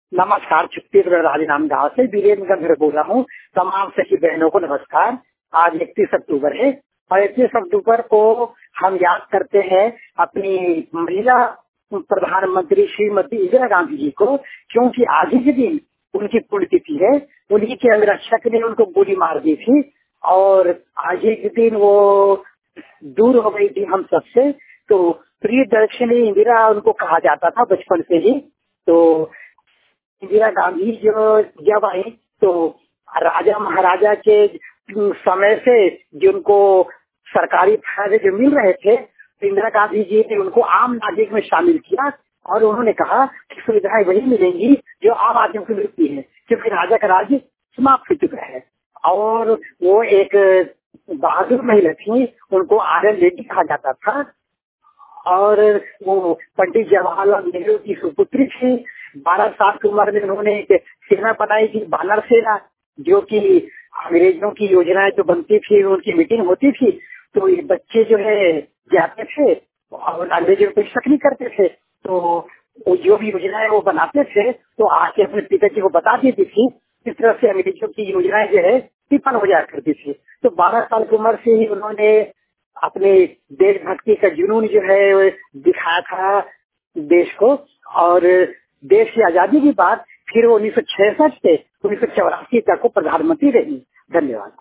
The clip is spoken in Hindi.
नमस्कार, छत्तीसगढ़ राजनांदगांव से वीरेंद्र गंधर बोल रहा हूँ। तमाम सखी बहनों को नमस्कार। आज 31 अक्टूबर है और 31 अक्टूबर को हम याद करते हैं अपनी महिला प्रधानमंत्री श्रीमती इंदिरा गांधी जी को, क्योंकि आज ही के दिन उनकी पुण्यतिथि है। उन्हीं के अंगरक्षक ने उनको गोली मार दी थी और आज ही के दिन वो दूर हो गई थी हम सबसे। तो प्रिय दर्शनी इंदिरा उनको कहा जाता था बचपन से ही। तो इंदिरा गांधी जो जब आई तो राजा महाराजा के समय से जिनको सरकारी फायदे जो मिल रहे थे, तो इंदिरा गांधी जी ने उनको आम नागरिक में शामिल किया और उन्होंने कहा कि सुविधाएं वही मिलेंगी जो आम आदमी को मिलती है, क्योंकि राजा का राज्य समाप्त हो चुका है। और वो एक बहादुर महिला थी, उनको आयरन लेडी कहा जाता था और वो पंडित जवाहरलाल नेहरू की सुपुत्री थी। 12 साल की उम्र में उन्होंने एक सेना बनाई थी, बानर सेना, जो कि अंग्रेजों की योजनाएं जो बनती थी उनकी मीटिंग होती थी। तो ये बच्चे जो है जाते थे और अंग्रेजों को शक नहीं करते थे, तो वो जो भी योजनाएं वो बनाते थे तो आके अपने पिताजी को बता देती थी। इस तरह से अंग्रेजों की योजनाएं जो है विफल हो जाया करती थी। तो 12 साल की उम्र से ही उन्होंने अपने देशभक्ति का जुनून जो है दिखाया था देश को। और देश की आजादी के बाद फिर 1966 से 1984 तक को प्रधानमंत्री रही। धन्यवाद।